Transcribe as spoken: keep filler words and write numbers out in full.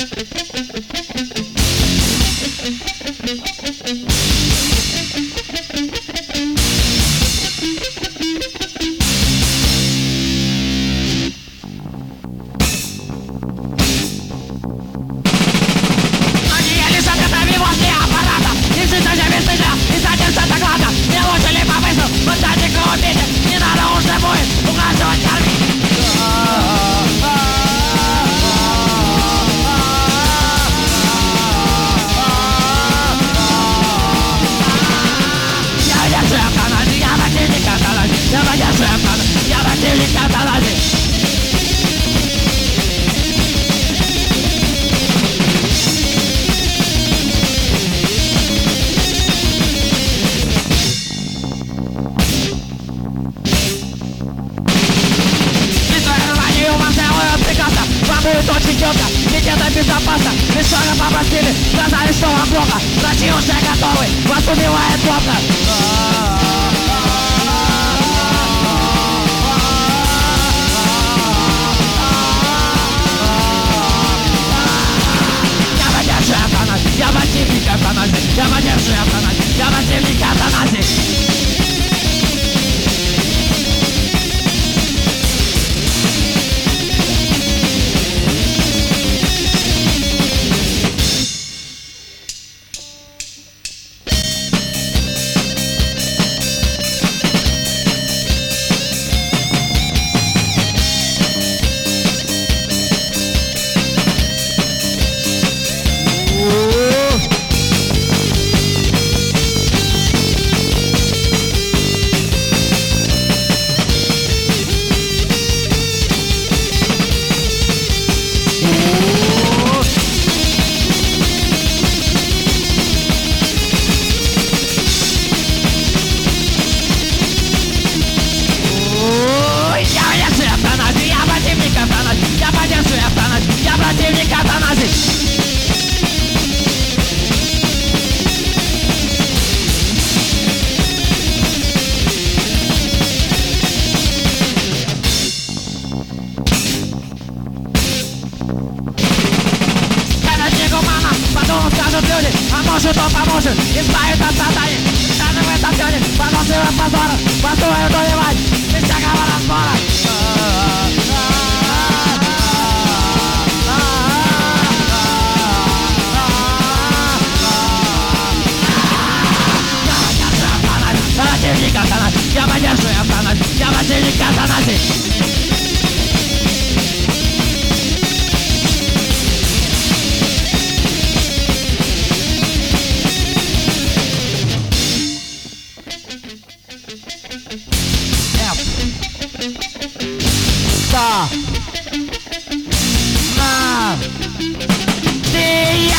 будет очень четко, ведь это безопасно. Лишь шага попросили, сказали, что вам плохо. Врачи уже готовы, вас убивает плохо. Я поддержу эвтаназию, я противник эвтаназии. Я поддержу эвтаназию, я противник эвтаназии. А может он поможет избавить от сатани. Даже в этом деле поносливым позором бастует уливать без всякого разбора. Я поддержу эвтаназию, я поддержу эвтаназию, я противник эвтаназии. Да. На. Ты